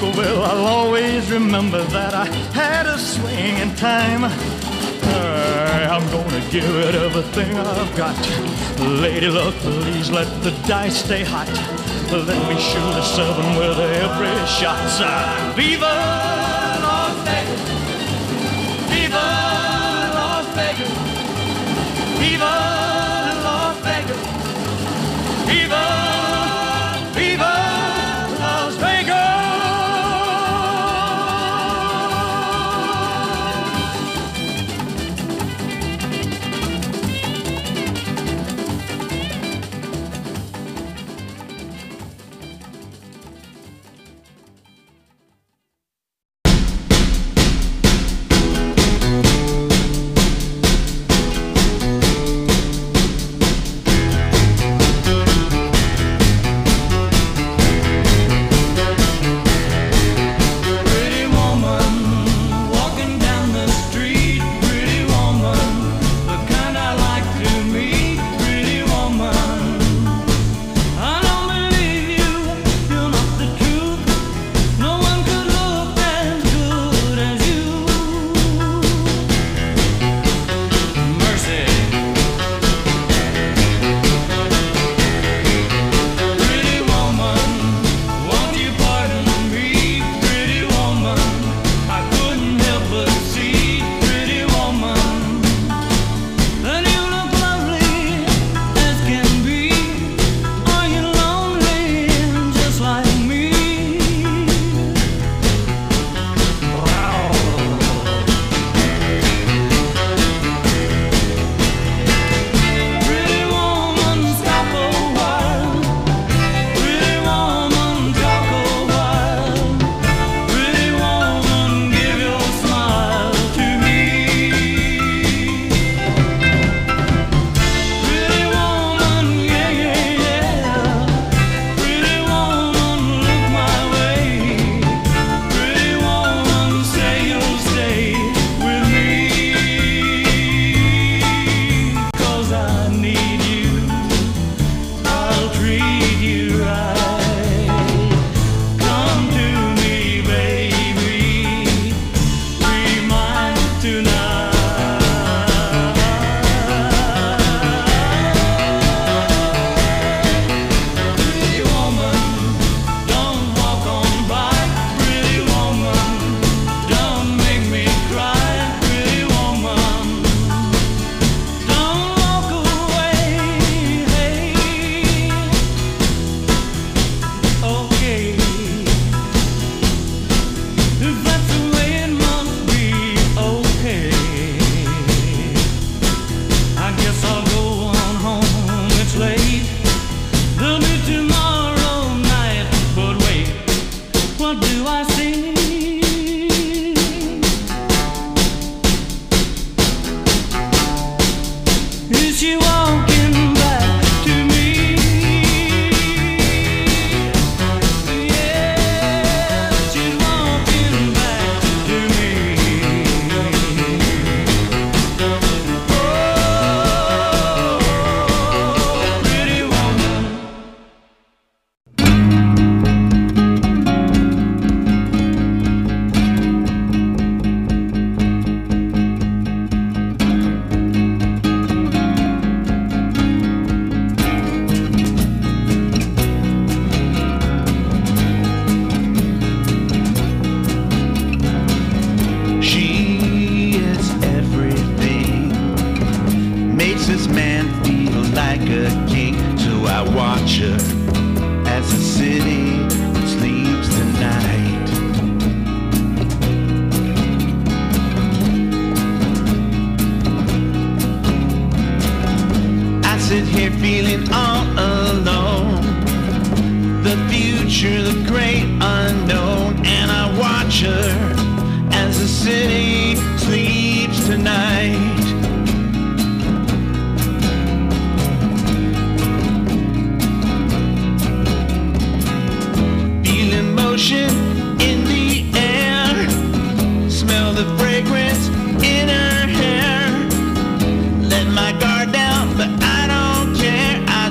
Well, I'll always remember that I had a swing in time. I'm gonna give it everything I've got. Lady luck, please let the dice stay hot. Let me shoot a 7 with every shot. Viva Las Vegas! Viva Las Vegas! Viva Las Vegas! Viva, viva Las Vegas!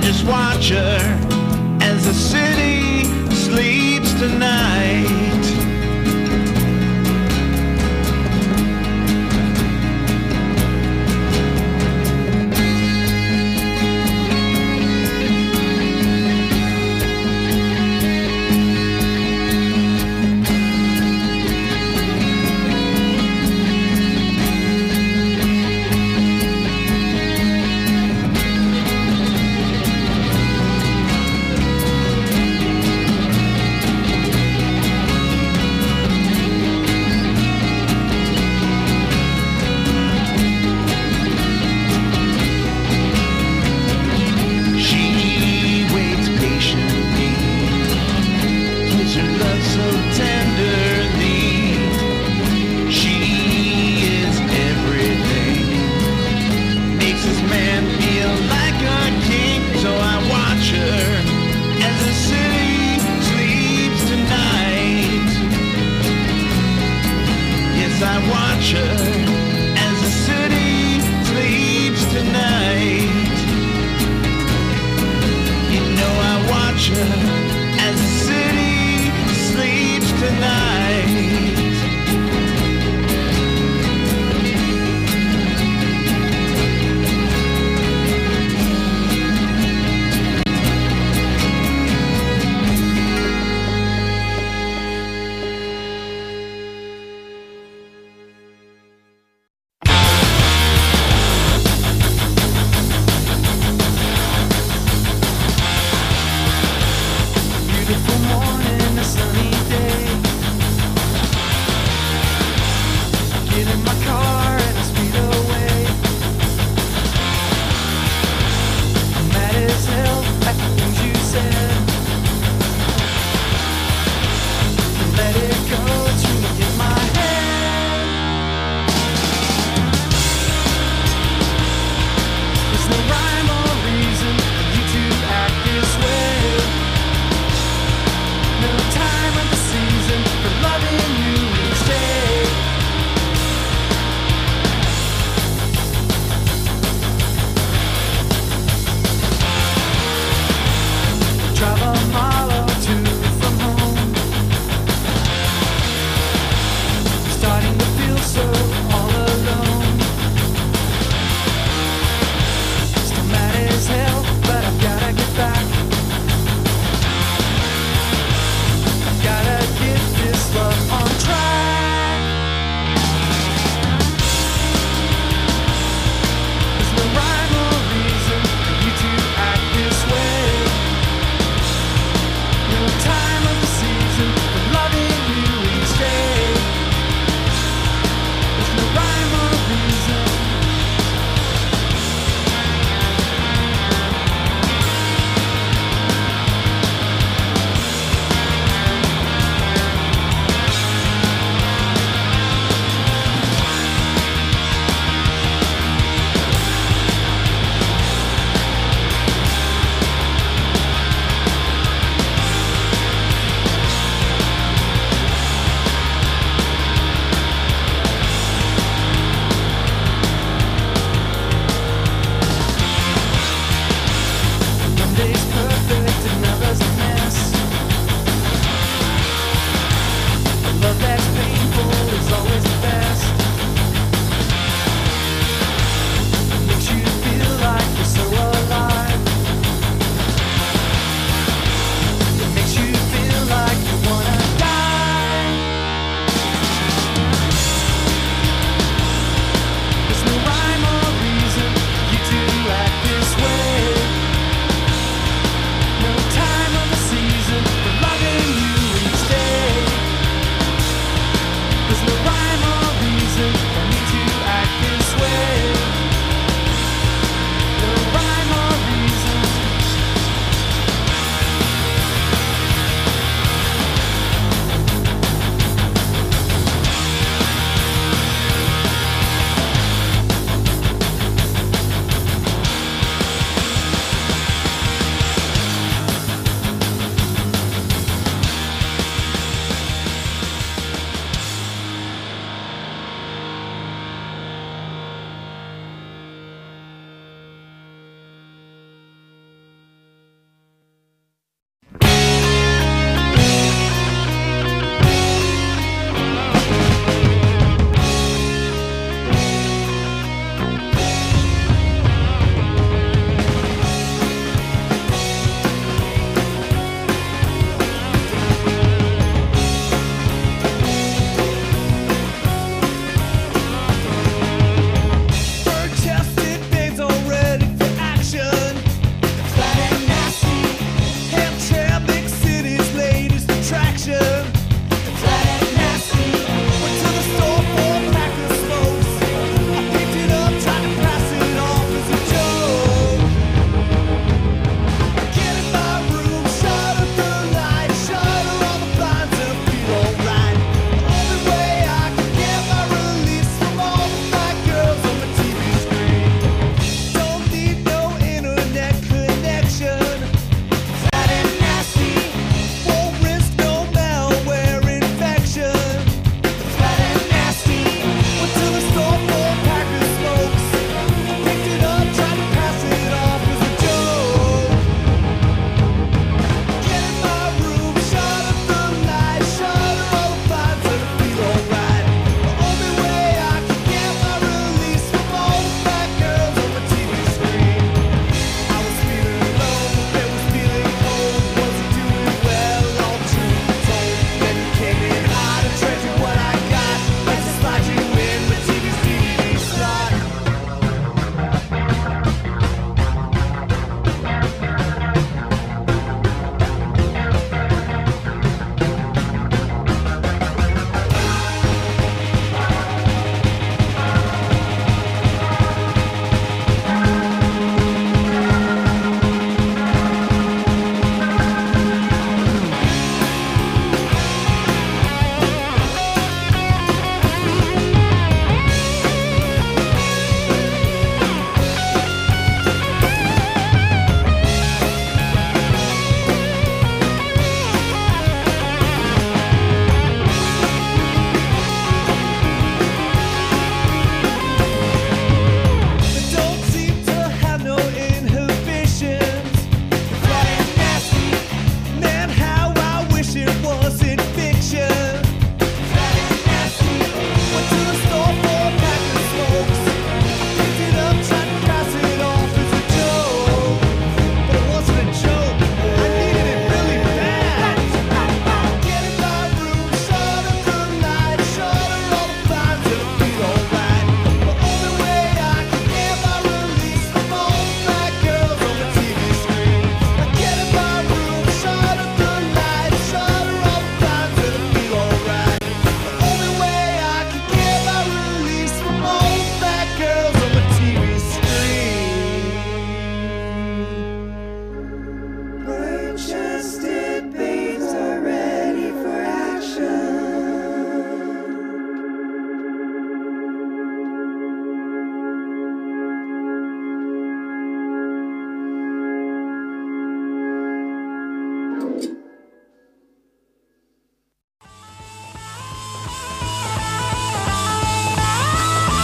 Watch her as the city sleeps tonight. I watch her as the city sleeps tonight. You know I watch her as the city sleeps tonight.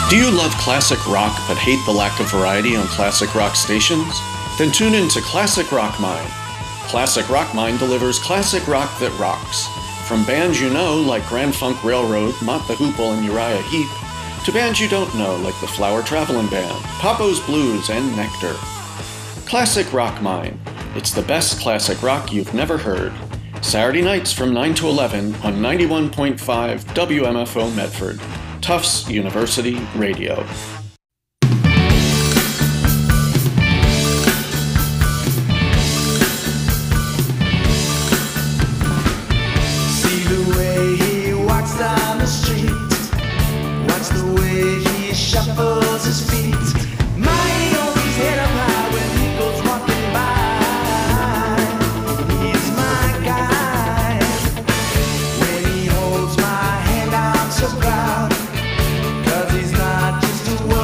Do you love classic rock but hate the lack of variety on classic rock stations? Then tune in to Classic Rock Mine. Classic Rock Mine delivers classic rock that rocks. From bands you know like Grand Funk Railroad, Mott the Hoople, and Uriah Heep, to bands you don't know like the Flower Travelin' Band, Papo's Blues, and Nectar. Classic Rock Mine. It's the best classic rock you've never heard. Saturday nights from 9 to 11 on 91.5 WMFO Medford. Tufts University Radio. See the way he walks down the street. Watch the way he shuffles his feet. Might always head up high when he goes walking by. He's my guy. When he holds my hand, I'm so proud. 'Cause he's not just a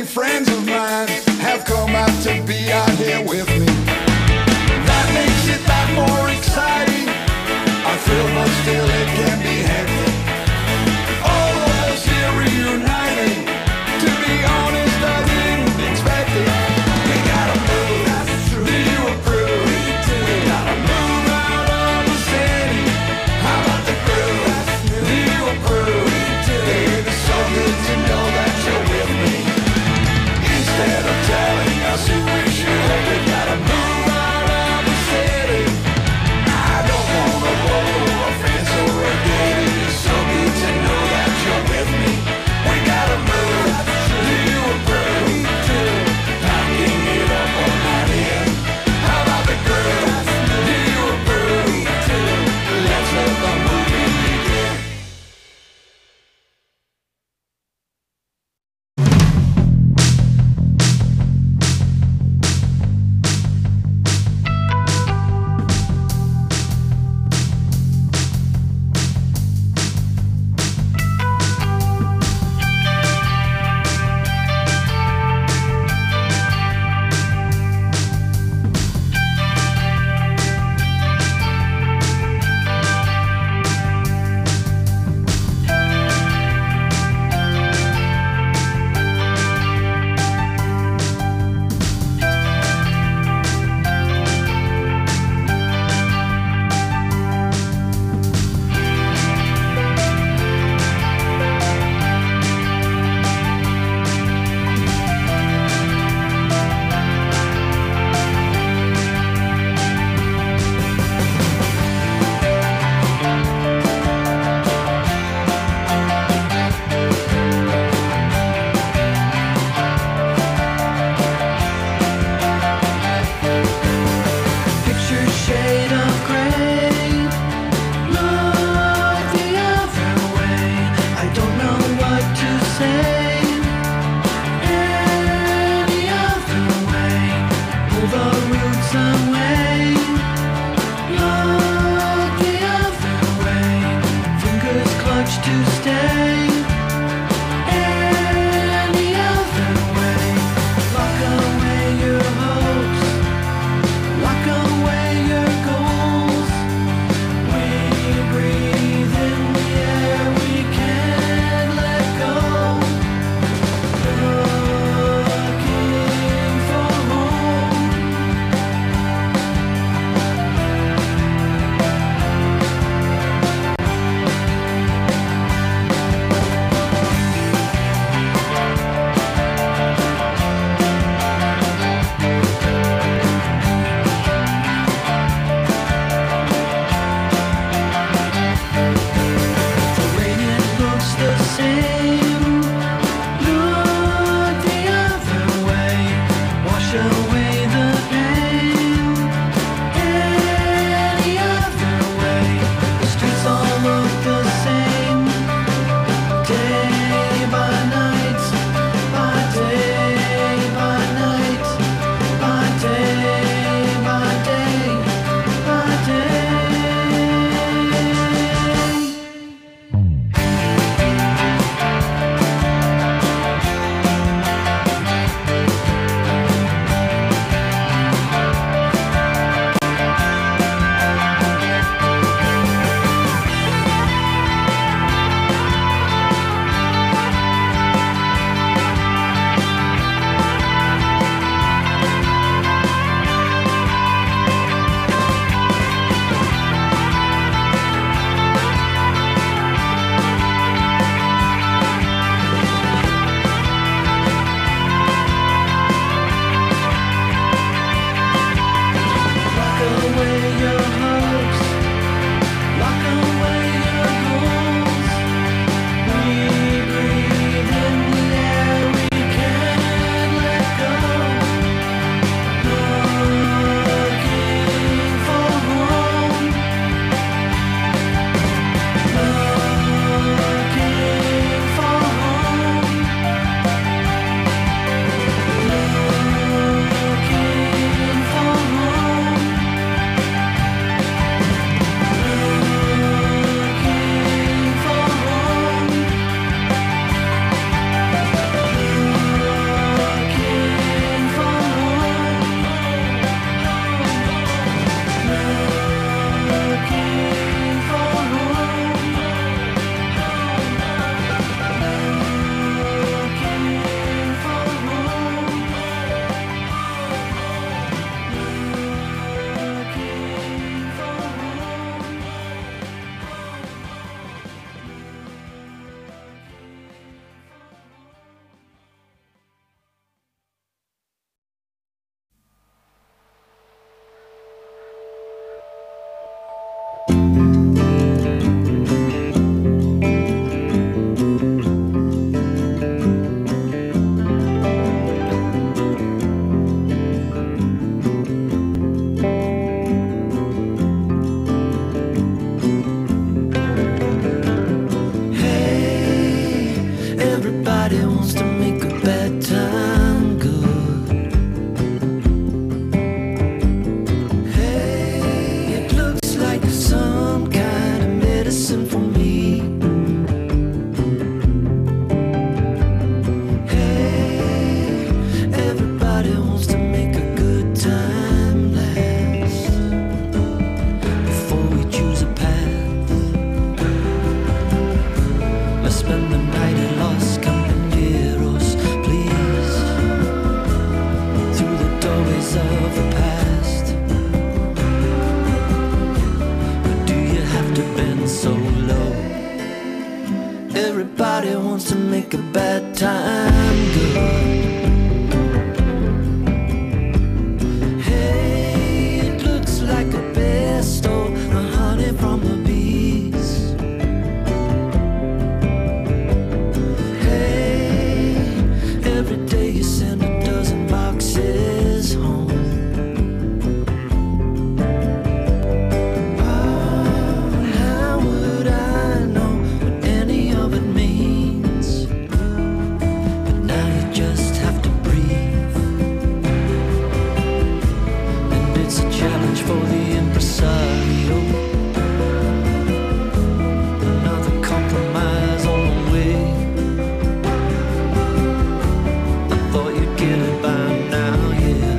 friends of mine have come out to be out here with me. That makes it that more exciting. I feel but still it can be hectic. All of us here reuniting. To be honest, I didn't expect it. We gotta move. Do you approve? We gotta move out of the city. How about the groove? Do you approve? Baby, it's so good to know that you're with me. Everybody wants to make a bad time good. Hey, it looks like a best or a honey from the bees. Hey, every day you send a dozen boxes home. For the impresario, another compromise on the way. I thought you'd get it by now, yeah.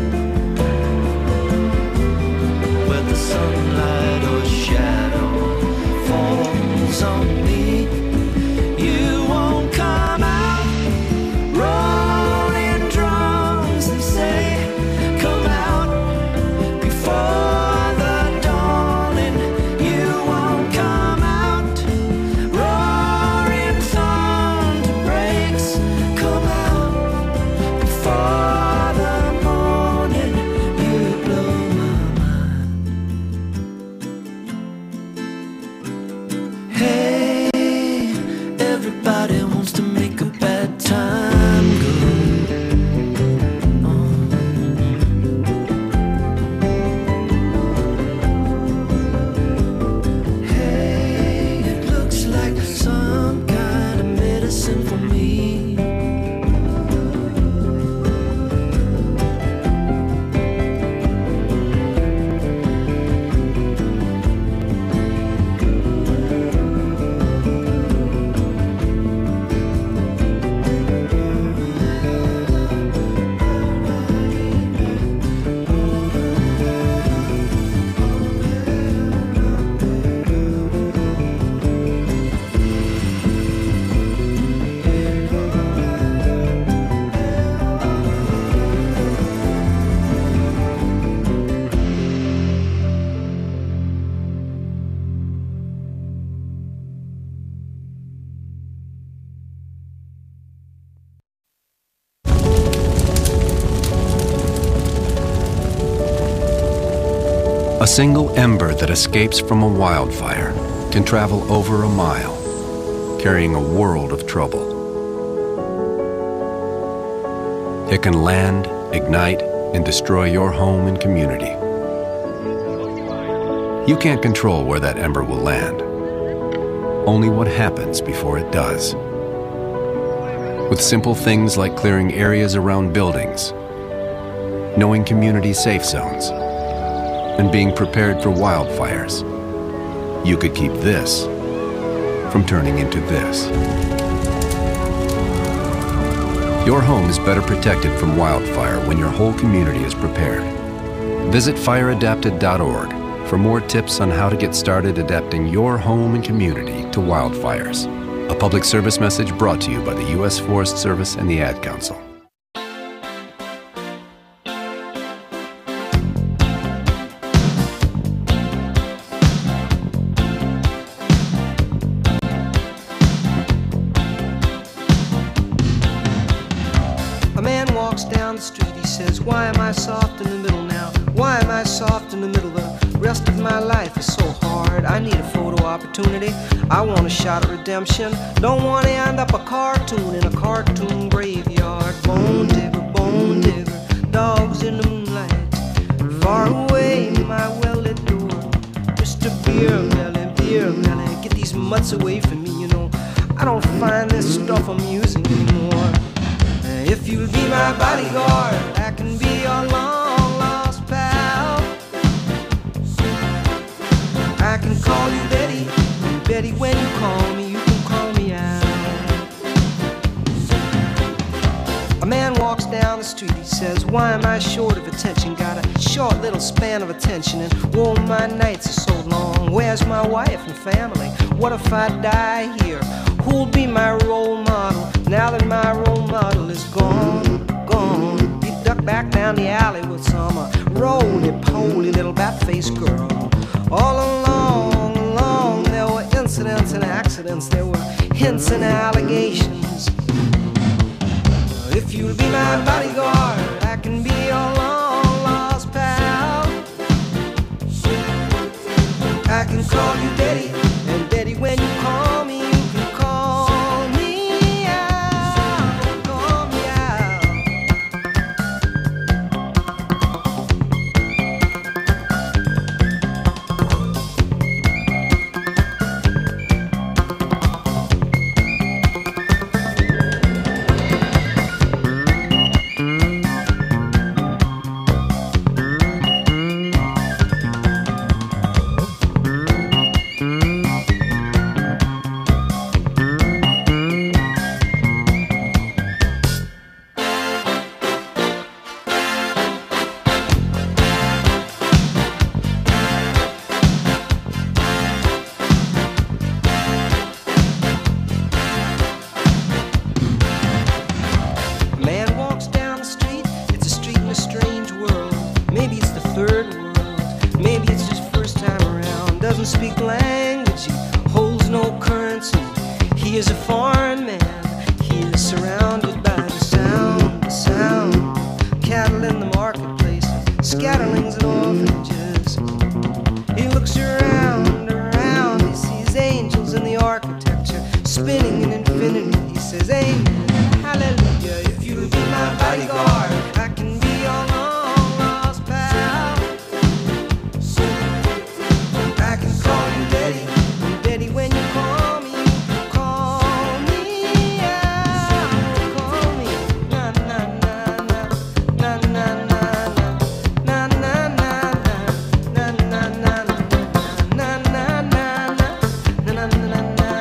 Where the sunlight or shadow falls on me, you won't come out rolling drums and say, come out. Everybody wants to make a bad time good. Hey, it looks like some kind of medicine for me. A single ember that escapes from a wildfire can travel over a mile, carrying a world of trouble. It can land, ignite, and destroy your home and community. You can't control where that ember will land, only what happens before it does. With simple things like clearing areas around buildings, knowing community safe zones, and being prepared for wildfires, you could keep this from turning into this. Your home is better protected from wildfire when your whole community is prepared. Visit fireadapted.org for more tips on how to get started adapting your home and community to wildfires. A public service message brought to you by the U.S. Forest Service and the Ad Council. Down the street, he says, why am I soft in the middle now? Why am I soft in the middle? The rest of my life is so hard. I need a photo opportunity. I want a shot of redemption. Don't want to end up a cartoon in a cartoon graveyard. Bone digger, dogs in the moonlight. Far away, my well-lit door. Mr. Beer Melly, get these mutts away from me, you know. I don't find this stuff amusing anymore. If you'll be my bodyguard, I can be your long-lost pal. I can call you Betty, Betty, when you call me, you can call me out. A man walks down the street, he says, why am I short of attention? Got a short little span of attention, and whoa, my nights are so long. Where's my wife and family? What if I die here? Who'll be my role model now that my role model is gone? He ducked back down the alley with some roly-poly little bat-faced girl. All along, there were incidents and accidents. There were hints and allegations. If you'll be my bodyguard, I can be your long lost pal. I can call you Daddy, and Daddy, when you call me, you can call me out, call me out. Man walks down the street, it's a street in a strange world. Maybe it's the third world, maybe it's just first time around. Doesn't speak language, he holds no currency. He is a foreign man, he is surrounded by the sound. Cattle in the marketplace, scatterlings and orphanages. He looks around, he sees angels in the architecture, spinning in infinity. He says, amen, hallelujah. If you'll be my bodyguard, I can be your long lost pal. I can call you Daddy, and Daddy, when you call me, you can call me out, call me. Na na na na, na na na na, na na na na, na na na na, na na na na, na na na na.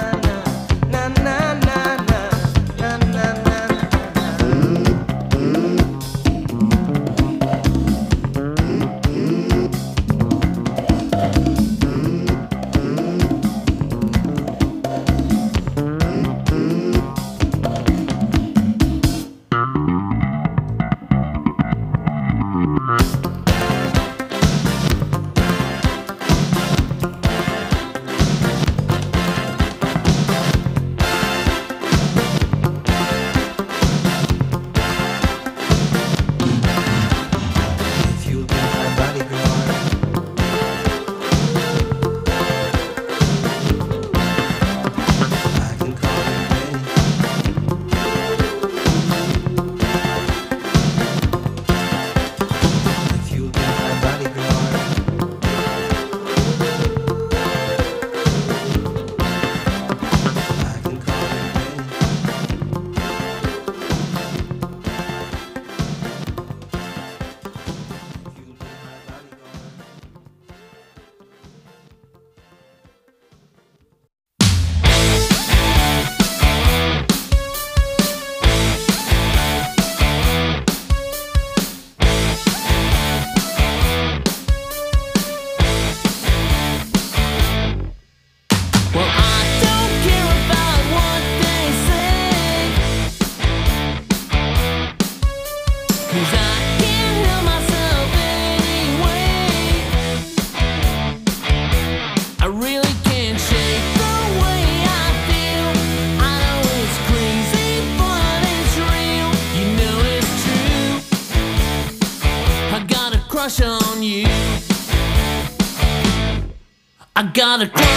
I got a crush,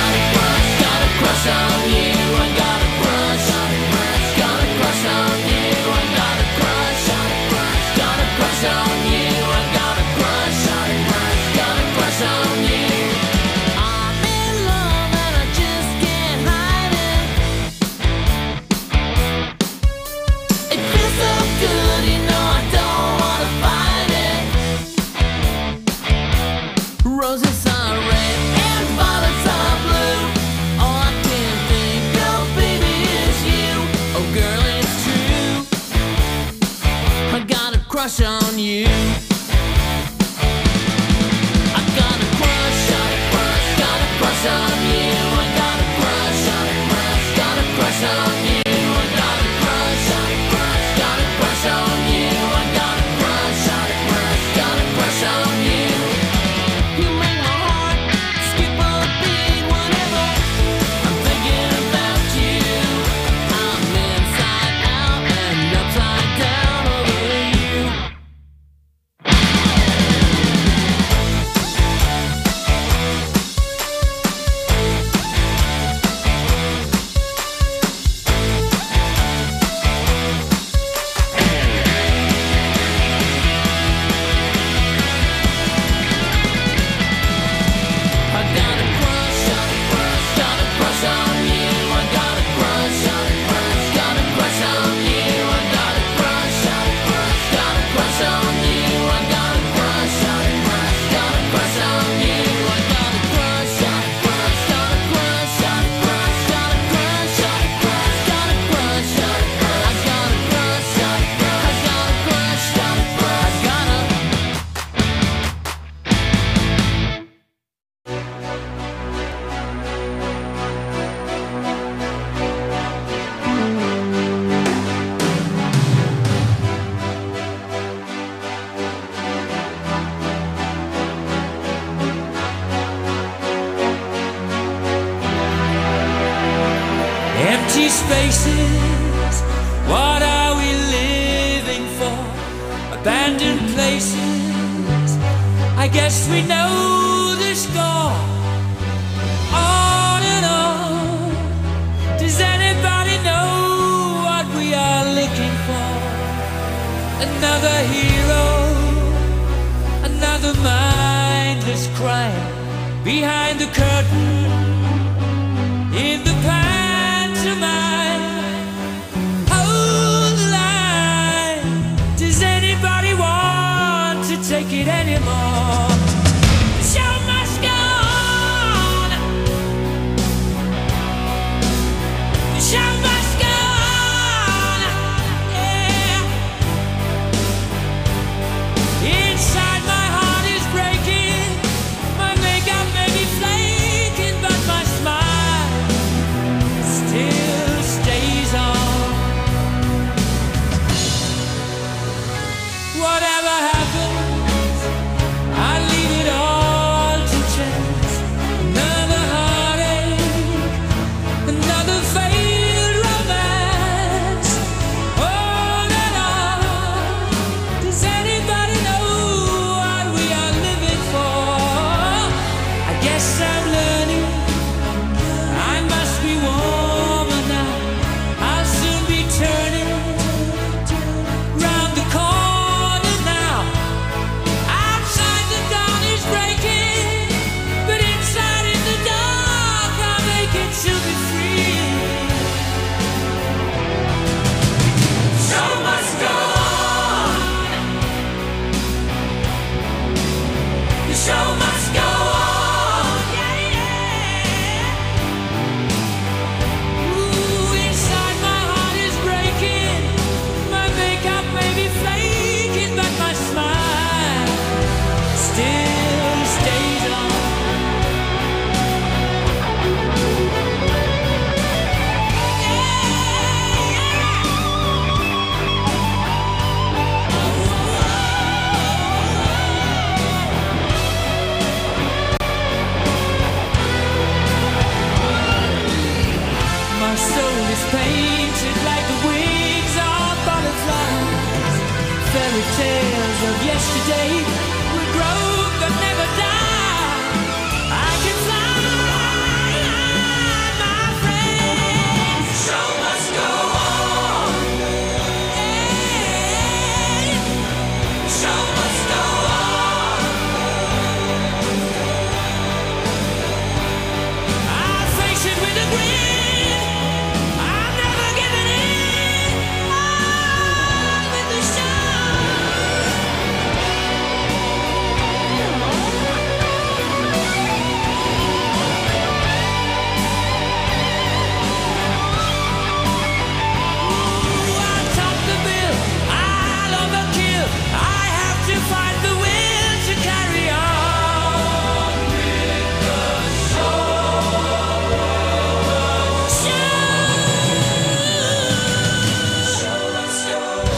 got a crush on you. I got a crush, got a crush on you. I got a crush, got a crush on you. I got a crush, got a crush on you. I'm in love and I just can't hide it. It feels so good, you know I don't wanna fight it. Roses are red and violets are blue. All I can think Empty spaces, what are we living for? Abandoned places, I guess we know the score. On and on, does anybody know what we are looking for? Another hero, another mindless crime behind the curtain, in the pantomime. Hold the line, does anybody want to take it anymore? The show must go on. The show must go on. Yeah. Inside my heart is breaking, my makeup may be flaking, but my smile still stays on. Whatever happens, I leave it all to chance. Another heartache, another failed romance. On and on, does anybody know what we are living for? I guess I'm learning, I must be warmer now. I'll soon be turning round the corner now. Outside the dawn is breaking, but inside in the dark I'm aching to be free. Show must go on. The show must go on. Yeah, yeah. Ooh, inside my heart is breaking, my makeup may be flaking, but my smile still stays on. My soul is painted like the wings of butterflies. Fairy tales of yesterday will grow but never die. I can fly, my friend. The show must go on. Hey, the show must go on. I'll face it with a grin. I'm never giving in. On with the show. Ooh, I'll top the bill, I'll overkill. I have to find the will to carry on with the show must go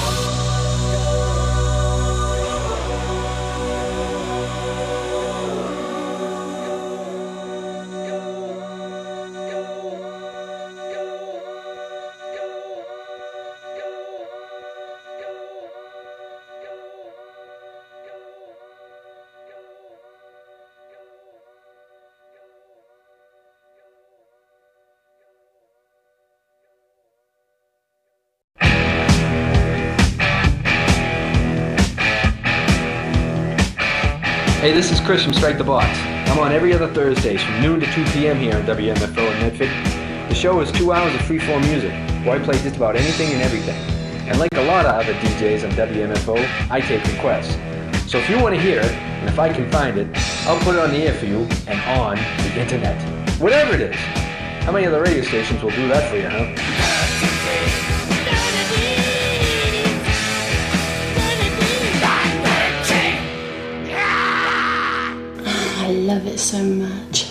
Hey, this is Chris from Strike the Box. I'm on every other Thursdays from noon to 2 p.m. here on WMFO in Medford. The show is 2 hours of free-form music, where I play just about anything and everything. And like a lot of other DJs on WMFO, I take requests. So if you want to hear it, and if I can find it, I'll put it on the air for you and on the internet. Whatever it is. How many other radio stations will do that for you, huh? I love it so much.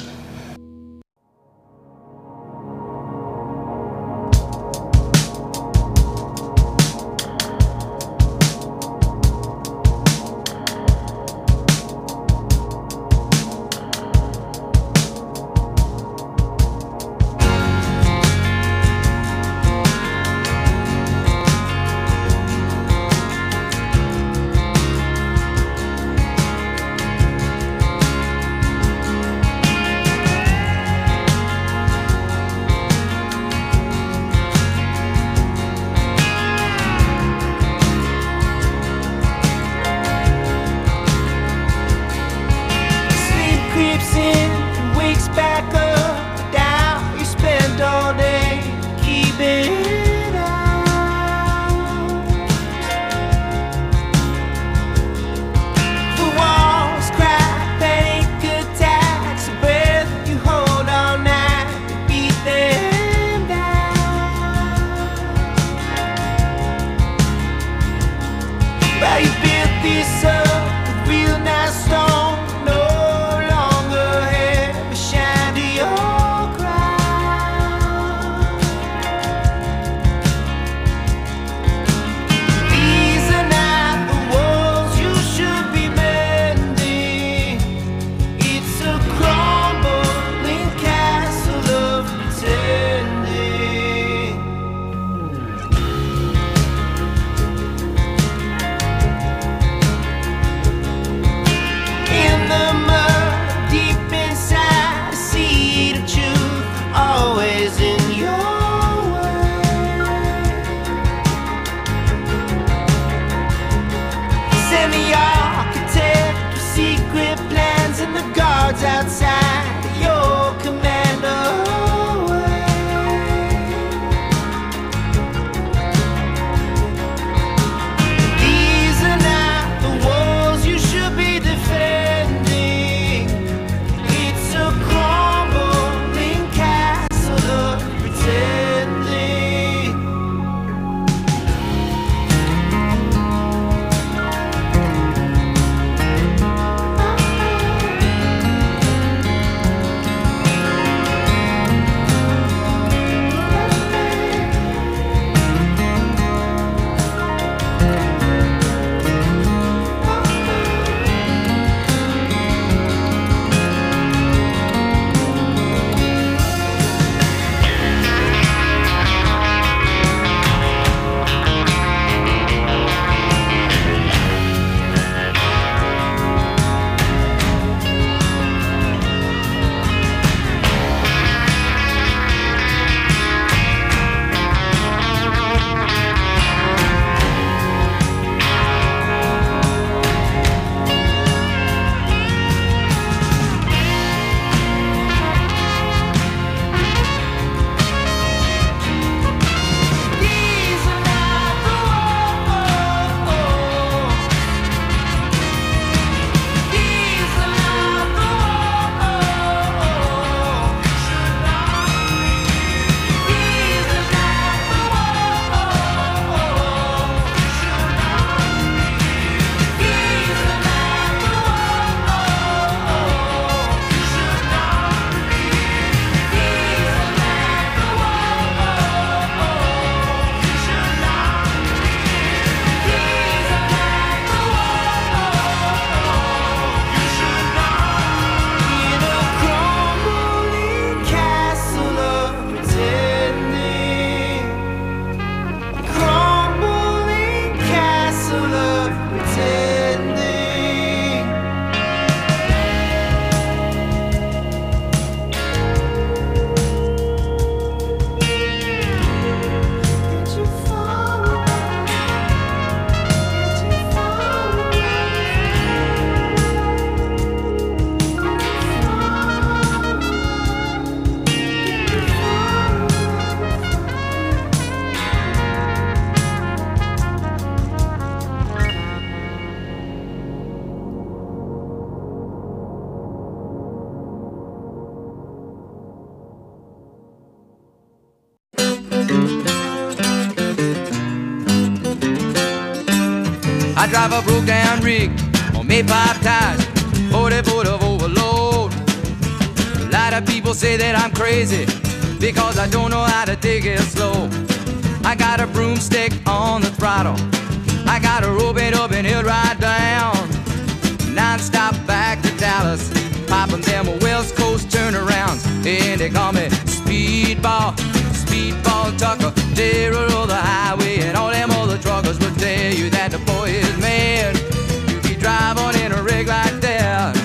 I drive a broke down rig on made pipe tires, 40 foot of overload. A lot of people say that I'm crazy because I don't know how to take it slow. I got a broomstick on the throttle, I got a rope it up and he'll ride down, non-stop back to Dallas, popping them West Coast turnarounds. And they call me Speedball, Speedball Tucker, terror of the highway. And all them other truckers will tell you that the boy is mad to be driving in a rig like that.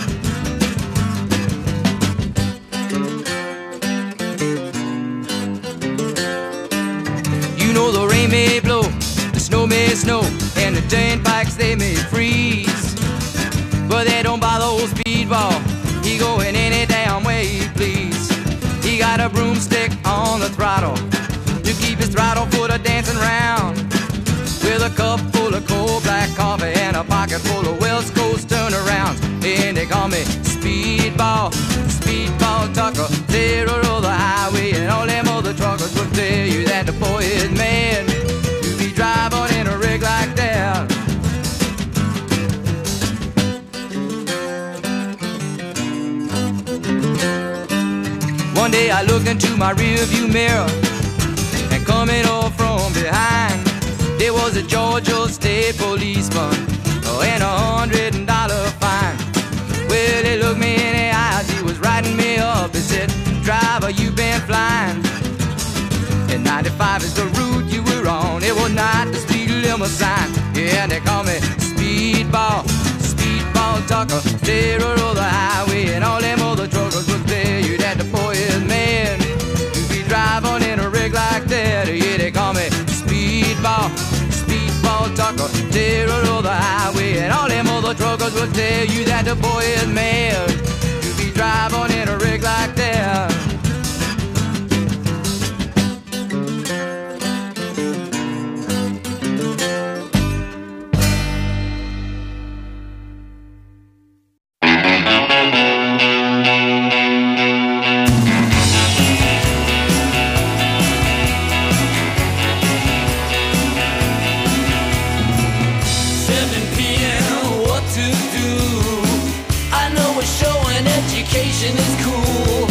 You know the rain may blow, the snow may snow, and the turnpikes they may freeze, but they don't bother old Speedball. He going any damn way he please. He got a broomstick on the throttle to keep his throttle foot a dancing round, with a cup full of cold black coffee and a pocket full of West Coast turnarounds. And they call me Speedball, Speedball Tucker, terror of the highway. And all them other truckers will tell you that the boy is mad to be driving in a rig like that. One day I looked into my rearview mirror, and coming up from behind, there was a Georgia State policeman and $100 fine. Well, he looked me in the eyes, he was writing me up. He said, "Driver, you been flying, and 95 is the route you were on. It was not the speed limit sign." Yeah, and they call me Speedball, Speedball Tucker, terror of the highway. And all them other truckers will tell you that the boy is mad to be driving in a rig like that. Yeah, they call me Speedball, Speedball Tucker, terror of the highway. And all them other truckers will tell you that the boy is mad to be driving in a rig like that. Education is cool.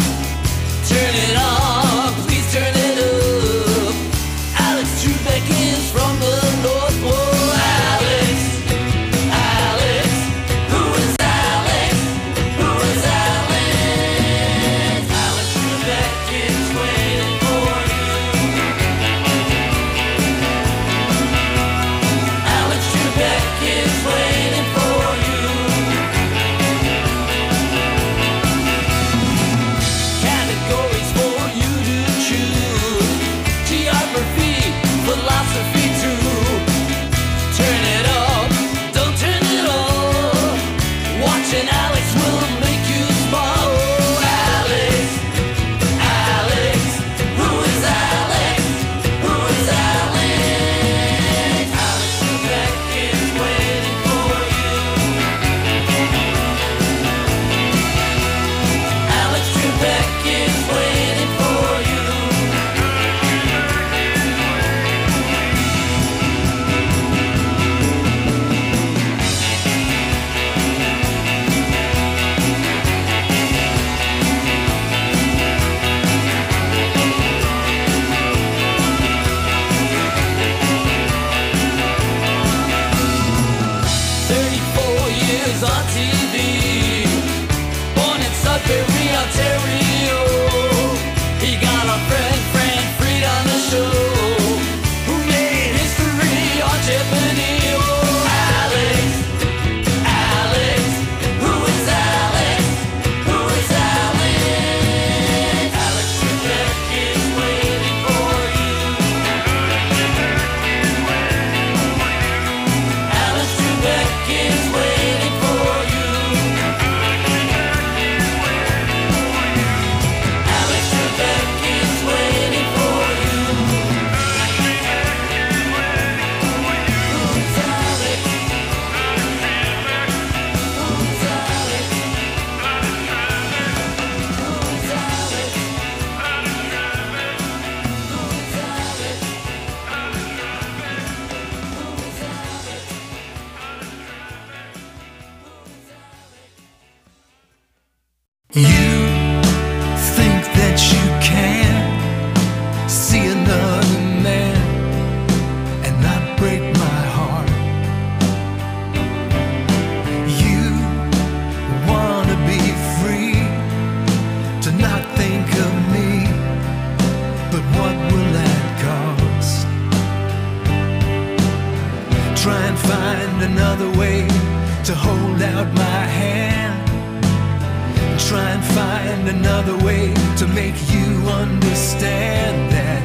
another way to hold out my hand. Try and find another way to make you understand that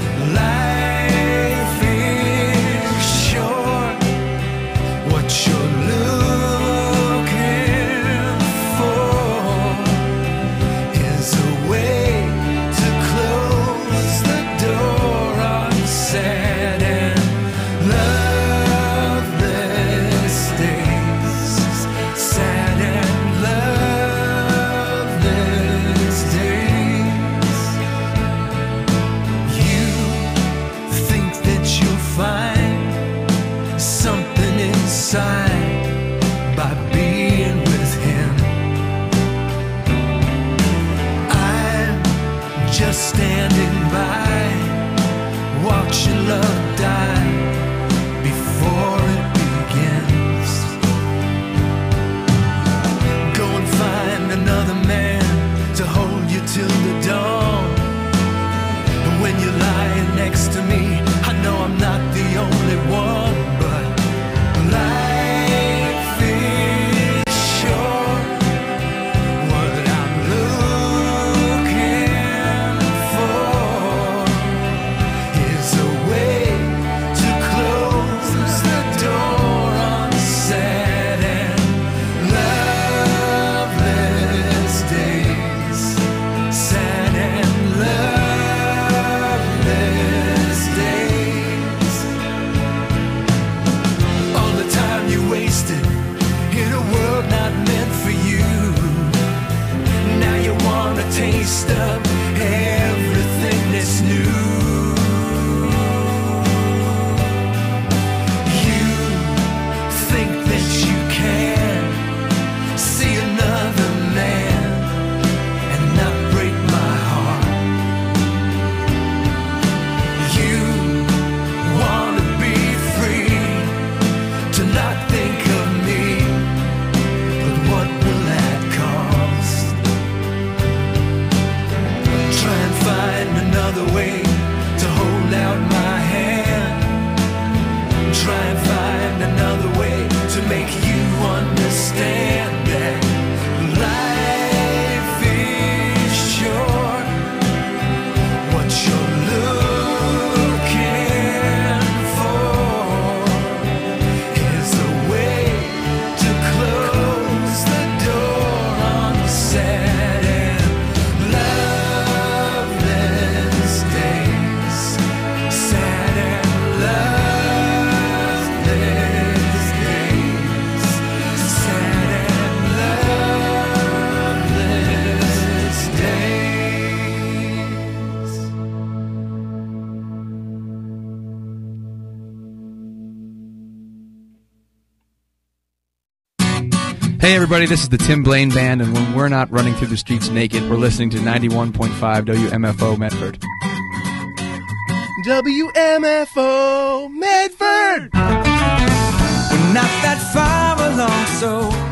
life is short. What you're looking for is a way to close the door on sad and loveless days. Sad and loveless days. You think that you'll find something inside by being with him. I'm just standing by, watching love die before it begins. Go and find another man to hold you till the dawn. And when you're lying next to me, I know I'm not the only one, but life is short. What I'm looking for is a way to close the door on sad and loveless days. Sad and loveless days. All the time you wasted in a world not meant for you. Now you want a taste of everything that's new. You think that you can see another man and not break my heart. You want to be free, to not think of me, but what will that cost? Try and find another way to hold out my hand. Try and find another way to make you understand that life is short. What you're looking for is a way to close the door on sad and loveless days. Sad and loveless days. Sad and loveless days. Hey everybody, this is the Tim Blaine Band, and when we're not running through the streets naked, we're listening to 91.5 WMFO Medford. WMFO Medford. We're not that far along, so